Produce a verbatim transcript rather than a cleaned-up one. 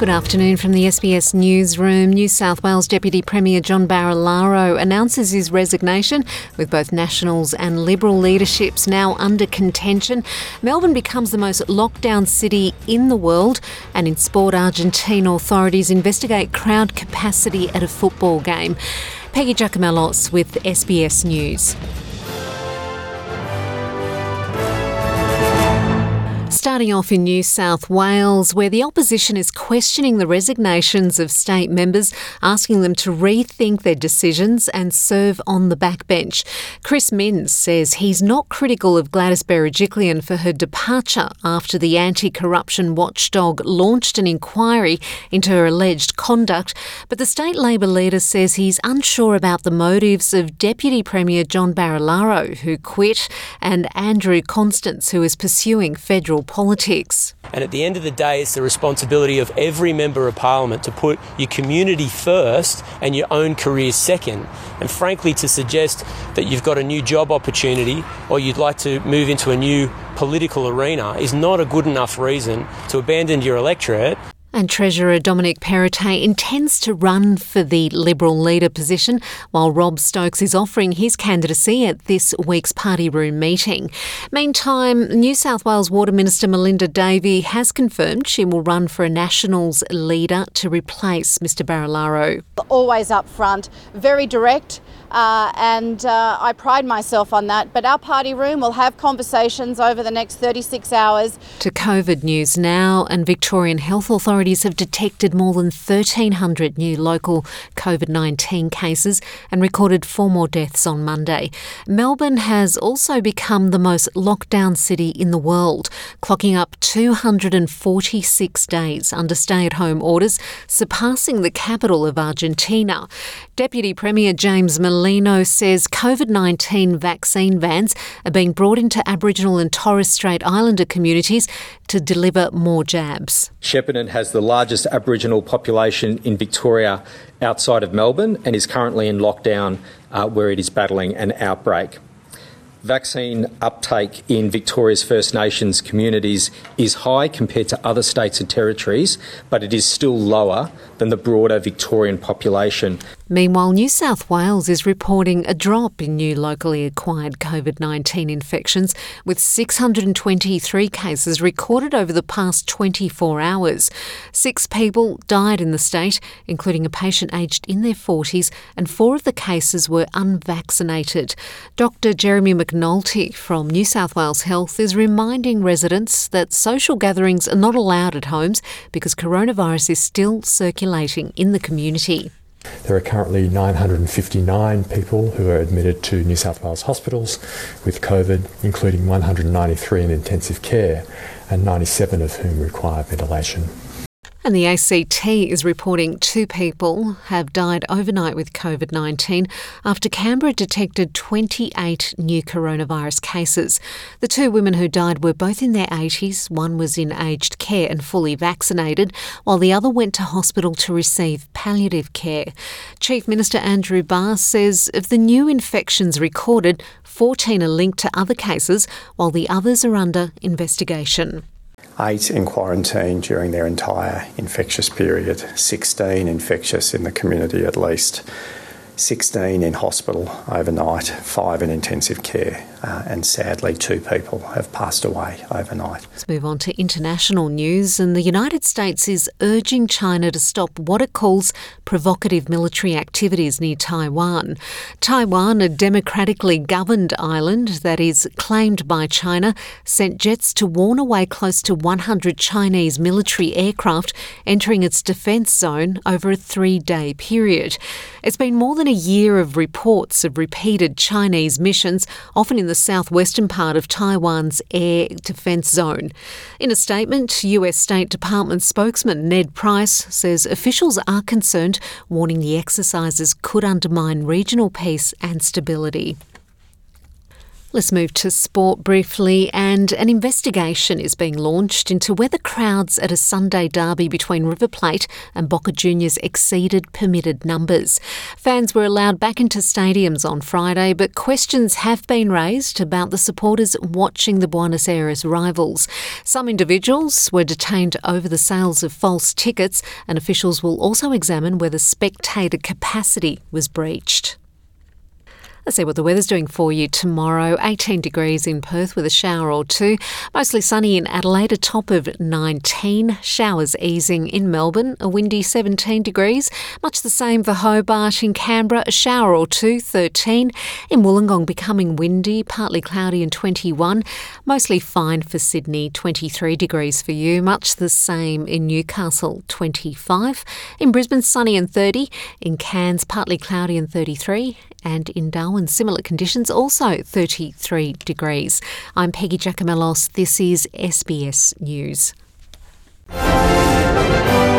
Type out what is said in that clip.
Good afternoon from the S B S Newsroom. New South Wales Deputy Premier John Barilaro announces his resignation, with both Nationals and Liberal leaderships now under contention. Melbourne becomes the most locked-down city in the world, and in sport, Argentine authorities investigate crowd capacity at a football game. Peggy Giacomellos with S B S News. Starting off in New South Wales, where the opposition is questioning the resignations of state members, asking them to rethink their decisions and serve on the backbench. Chris Minns says he's not critical of Gladys Berejiklian for her departure after the anti-corruption watchdog launched an inquiry into her alleged conduct, but the state Labor leader says he's unsure about the motives of Deputy Premier John Barilaro, who quit, and Andrew Constance, who is pursuing federal politics. And at the end of the day, it's the responsibility of every member of parliament to put your community first and your own career second. And frankly, to suggest that you've got a new job opportunity or you'd like to move into a new political arena is not a good enough reason to abandon your electorate. And Treasurer Dominic Perrottet intends to run for the Liberal leader position, while Rob Stokes is offering his candidacy at this week's Party Room meeting. Meantime, New South Wales Water Minister Melinda Davey has confirmed she will run for a Nationals leader to replace Mr Barilaro. Always up front, very direct. Uh, and uh, I pride myself on that. But our Party Room will have conversations over the next thirty-six hours. To COVID news now, and Victorian health authorities have detected more than thirteen hundred new local COVID nineteen cases and recorded four more deaths on Monday. Melbourne has also become the most locked-down city in the world, clocking up two hundred forty-six days under stay-at-home orders, surpassing the capital of Argentina. Deputy Premier James Merlino says COVID nineteen vaccine vans are being brought into Aboriginal and Torres Strait Islander communities to deliver more jabs. Shepparton has the largest Aboriginal population in Victoria outside of Melbourne and is currently in lockdown uh, where it is battling an outbreak. Vaccine uptake in Victoria's First Nations communities is high compared to other states and territories, but it is still lower than the broader Victorian population. Meanwhile, New South Wales is reporting a drop in new locally acquired COVID nineteen infections, with six hundred twenty-three cases recorded over the past twenty-four hours. Six people died in the state, including a patient aged in their forties, and four of the cases were unvaccinated. Doctor Jeremy McNulty from New South Wales Health is reminding residents that social gatherings are not allowed at homes because coronavirus is still circulating in the community. There are currently nine hundred fifty-nine people who are admitted to New South Wales hospitals with COVID, including one hundred ninety-three in intensive care and ninety-seven of whom require ventilation. And the A C T is reporting two people have died overnight with COVID nineteen after Canberra detected twenty-eight new coronavirus cases. The two women who died were both in their eighties. One was in aged care and fully vaccinated, while the other went to hospital to receive palliative care. Chief Minister Andrew Barr says of the new infections recorded, fourteen are linked to other cases, while the others are under investigation. Eight in quarantine during their entire infectious period, sixteen infectious in the community at least, sixteen in hospital overnight, five in intensive care, uh, and sadly two people have passed away overnight. Let's move on to international news, and the United States is urging China to stop what it calls provocative military activities near Taiwan. Taiwan, a democratically governed island that is claimed by China, sent jets to warn away close to one hundred Chinese military aircraft entering its defence zone over a three-day period. It's been more than a year of reports of repeated Chinese missions, often in the southwestern part of Taiwan's air defence zone. In a statement, U S State Department spokesman Ned Price says officials are concerned, warning the exercises could undermine regional peace and stability. Let's move to sport briefly, and an investigation is being launched into whether crowds at a Sunday derby between River Plate and Boca Juniors exceeded permitted numbers. Fans were allowed back into stadiums on Friday, but questions have been raised about the supporters watching the Buenos Aires rivals. Some individuals were detained over the sales of false tickets, and officials will also examine whether spectator capacity was breached. Let's see what the weather's doing for you tomorrow. eighteen degrees in Perth with a shower or two. Mostly sunny in Adelaide, a top of nineteen. Showers easing in Melbourne, a windy seventeen degrees. Much the same for Hobart. In Canberra, a shower or two, thirteen. In Wollongong, becoming windy, partly cloudy and twenty-one. Mostly fine for Sydney, twenty-three degrees for you. Much the same in Newcastle, twenty-five. In Brisbane, sunny and thirty. In Cairns, partly cloudy and thirty-three. And in Darwin, similar conditions, also thirty-three degrees. I'm Peggy Giacomellos. This is S B S News.